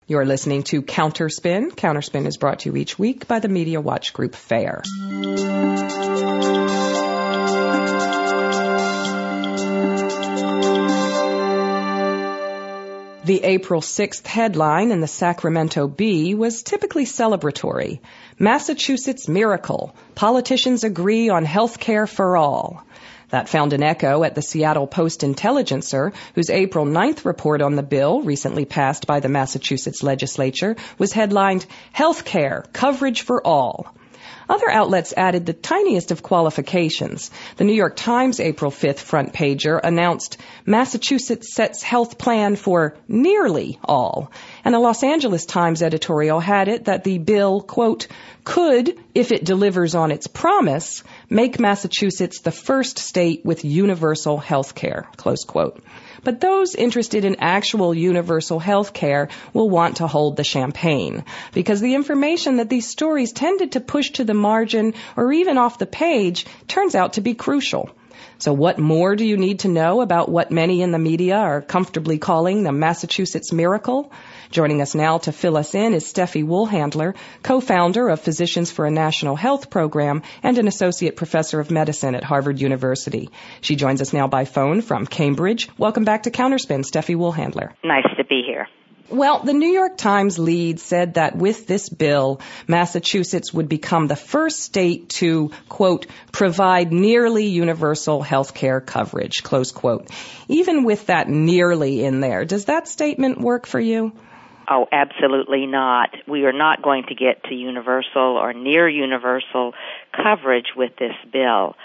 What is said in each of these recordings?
You're listening to Counterspin. Counterspin is brought to you each week by the Media Watch Group Fair. The April 6th headline in the Sacramento Bee was typically celebratory. Massachusetts miracle. Politicians agree on health care for all. That found an echo at the Seattle Post-Intelligencer, whose April 9th report on the bill, recently passed by the Massachusetts legislature, was headlined, Health Care, Coverage for All. Other outlets added the tiniest of qualifications. The New York Times April 5th front pager announced Massachusetts sets health plan for nearly all. And the Los Angeles Times editorial had it that the bill, quote, could, if it delivers on its promise, make Massachusetts the first state with universal health care, close quote. But those interested in actual universal health care will want to hold the champagne, because the information that these stories tended to push to the margin or even off the page turns out to be crucial. So what more do you need to know about what many in the media are comfortably calling the Massachusetts miracle? Joining us now to fill us in is Steffi Woolhandler, co-founder of Physicians for a National Health Program and an associate professor of medicine at Harvard University. She joins us now by phone from Cambridge. Welcome back to Counterspin, Steffi Woolhandler. Nice to be here. Well, the New York Times lead said that with this bill, Massachusetts would become the first state to, quote, provide nearly universal health care coverage, close quote. Even with that nearly in there, does that statement work for you? Oh, absolutely not. We are not going to get to universal or near universal coverage with this bill.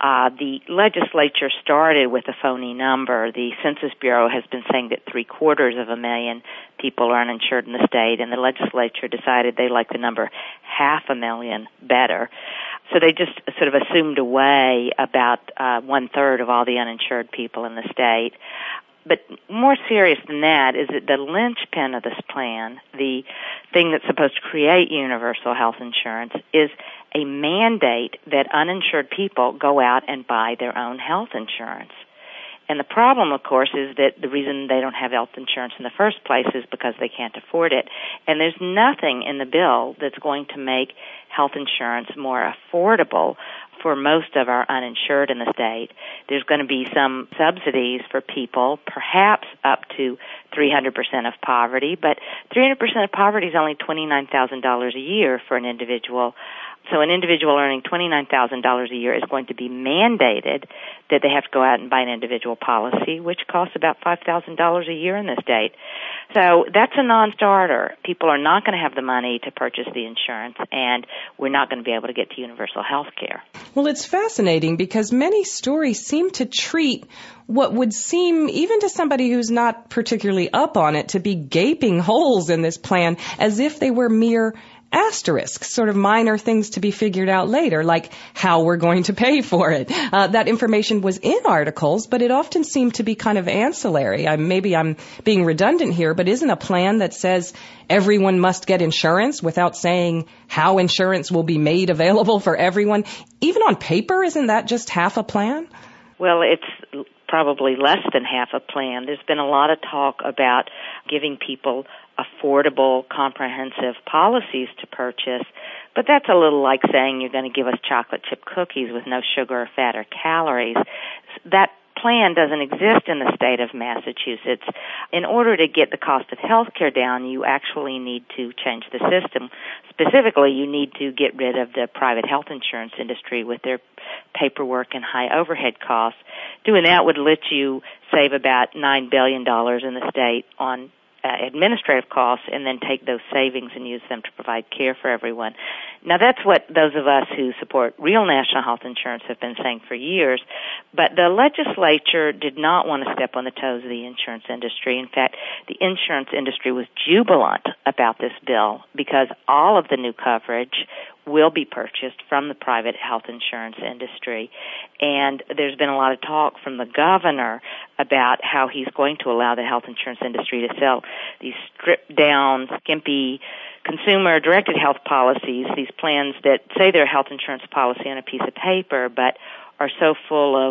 The legislature started with a phony number. The Census Bureau has been saying that 750,000 people are uninsured in the state, and the legislature decided they like the number 500,000 better. So they just sort of assumed away about one-third of all the uninsured people in the state. But more serious than that is that the linchpin of this plan, the thing that's supposed to create universal health insurance, is a mandate that uninsured people go out and buy their own health insurance. And the problem, of course, is that the reason they don't have health insurance in the first place is because they can't afford it. And there's nothing in the bill that's going to make health insurance more affordable for most of our uninsured in the state. There's going to be some subsidies for people, perhaps up to 300% of poverty, but 300% of poverty is only $29,000 a year for an individual. So an individual earning $29,000 a year is going to be mandated that they have to go out and buy an individual policy, which costs about $5,000 a year in this state. So that's a non-starter. People are not going to have the money to purchase the insurance, and we're not going to be able to get to universal health care. Well, it's fascinating because many stories seem to treat what would seem, even to somebody who's not particularly up on it, to be gaping holes in this plan as if they were mere asterisks, sort of minor things to be figured out later, like how we're going to pay for it. That information was in articles, but it often seemed to be kind of ancillary. Maybe I'm being redundant here, but isn't a plan that says everyone must get insurance without saying how insurance will be made available for everyone, even on paper, isn't that just half a plan? Well, it's probably less than half a plan. There's been a lot of talk about giving people affordable, comprehensive policies to purchase, but that's a little like saying you're going to give us chocolate chip cookies with no sugar or fat or calories. That plan doesn't exist in the state of Massachusetts. In order to get the cost of health care down, you actually need to change the system. Specifically, you need to get rid of the private health insurance industry with their paperwork and high overhead costs. Doing that would let you save about $9 billion in the state on administrative costs, and then take those savings and use them to provide care for everyone. Now, that's what those of us who support real national health insurance have been saying for years, but the legislature did not want to step on the toes of the insurance industry. In fact, the insurance industry was jubilant about this bill because all of the new coverage will be purchased from the private health insurance industry. And there's been a lot of talk from the governor about how he's going to allow the health insurance industry to sell these stripped-down, skimpy, consumer-directed health policies, these plans that say they're a health insurance policy on a piece of paper, but are so full of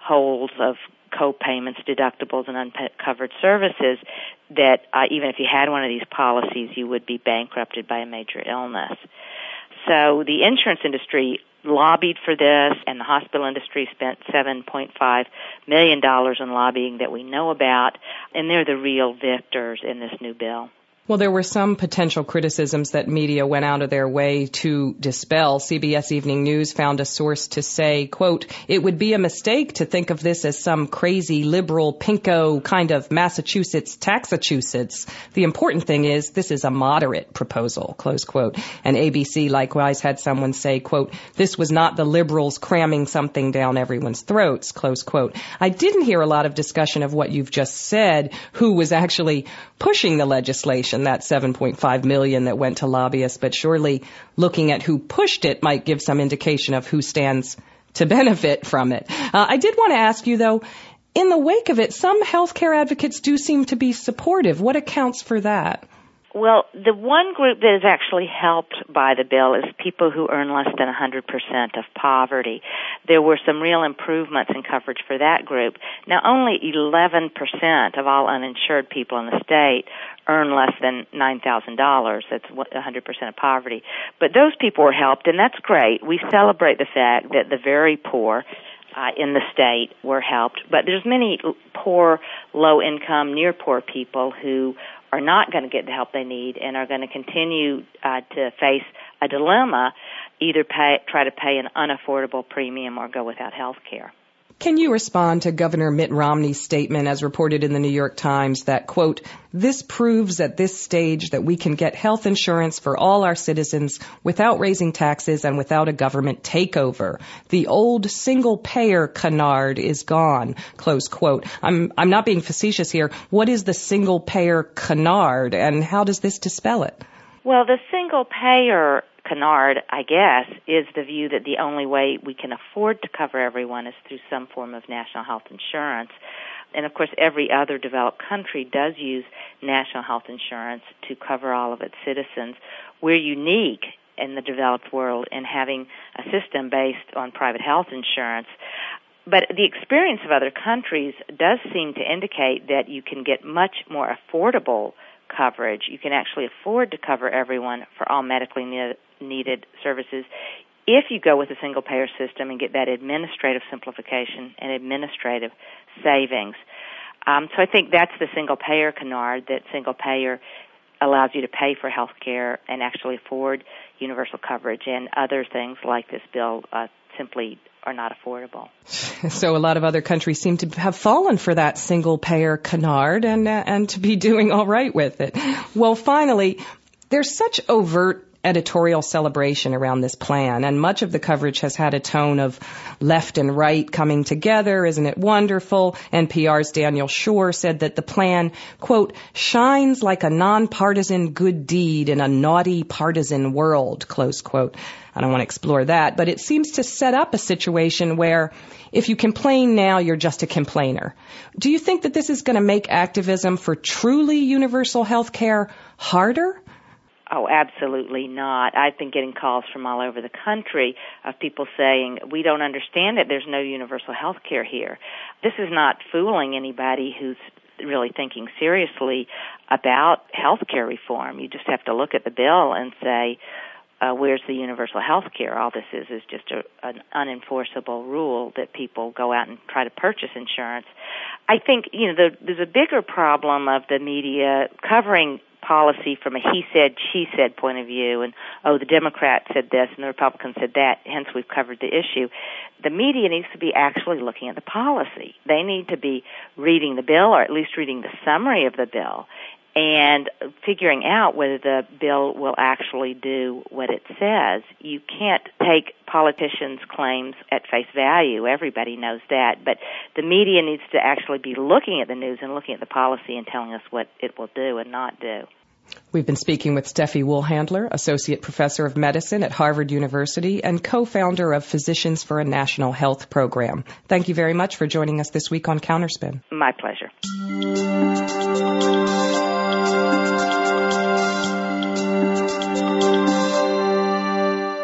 holes of co-payments, deductibles, and uncovered services that even if you had one of these policies, you would be bankrupted by a major illness. So the insurance industry lobbied for this, and the hospital industry spent $7.5 million in lobbying that we know about, and they're the real victors in this new bill. Well, there were some potential criticisms that media went out of their way to dispel. CBS Evening News found a source to say, quote, "It would be a mistake to think of this as some crazy liberal pinko kind of Massachusetts taxachusetts. The important thing is this is a moderate proposal," close quote. And ABC likewise had someone say, quote, "This was not the liberals cramming something down everyone's throats," close quote. I didn't hear a lot of discussion of what you've just said, who was actually pushing the legislation, that $7.5 million that went to lobbyists, but surely looking at who pushed it might give some indication of who stands to benefit from it. I did want to ask you, though, in the wake of it, some healthcare advocates do seem to be supportive. What accounts for that? Well, the one group that is actually helped by the bill is people who earn less than 100% of poverty. There were some real improvements in coverage for that group. Now, only 11% of all uninsured people in the state earn less than $9,000. That's 100% of poverty. But those people were helped, and that's great. We celebrate the fact that the very poor in the state were helped. But there's many poor, low-income, near-poor people who are not going to get the help they need and are going to continue to face a dilemma, either try to pay an unaffordable premium or go without health care. Can you respond to Governor Mitt Romney's statement as reported in the New York Times that, quote, "This proves at this stage that we can get health insurance for all our citizens without raising taxes and without a government takeover. The old single-payer canard is gone," close quote. I'm not being facetious here. What is the single-payer canard, and how does this dispel it? Well, the single-payer canard, I guess, is the view that the only way we can afford to cover everyone is through some form of national health insurance. And, of course, every other developed country does use national health insurance to cover all of its citizens. We're unique in the developed world in having a system based on private health insurance. But the experience of other countries does seem to indicate that you can get much more affordable coverage. You can actually afford to cover everyone for all medically needed services if you go with a single-payer system and get that administrative simplification and administrative savings. So I think that's the single-payer canard, that single-payer allows you to pay for health care and actually afford universal coverage, and other things like this bill simply are not affordable. So a lot of other countries seem to have fallen for that single-payer canard and to be doing all right with it. Well, finally, there's such overt editorial celebration around this plan, and much of the coverage has had a tone of left and right coming together. Isn't it wonderful? NPR's Daniel Schorr said that the plan, quote, "shines like a nonpartisan good deed in a naughty partisan world," close quote. I don't want to explore that, but it seems to set up a situation where if you complain now, you're just a complainer. Do you think that this is going to make activism for truly universal health care harder? Oh, absolutely not. I've been getting calls from all over the country of people saying, "We don't understand it. There's no universal health care here." This is not fooling anybody who's really thinking seriously about health care reform. You just have to look at the bill and say, where's the universal health care? All this is just an unenforceable rule that people go out and try to purchase insurance. I think, there's a bigger problem of the media covering policy from a he said, she said point of view, and, the Democrat said this and the Republican said that, hence we've covered the issue. The media needs to be actually looking at the policy. They need to be reading the bill, or at least reading the summary of the bill, and figuring out whether the bill will actually do what it says. You can't take politicians' claims at face value. Everybody knows that. But the media needs to actually be looking at the news and looking at the policy and telling us what it will do and not do. We've been speaking with Steffi Woolhandler, Associate Professor of Medicine at Harvard University and co-founder of Physicians for a National Health Program. Thank you very much for joining us this week on Counterspin. My pleasure.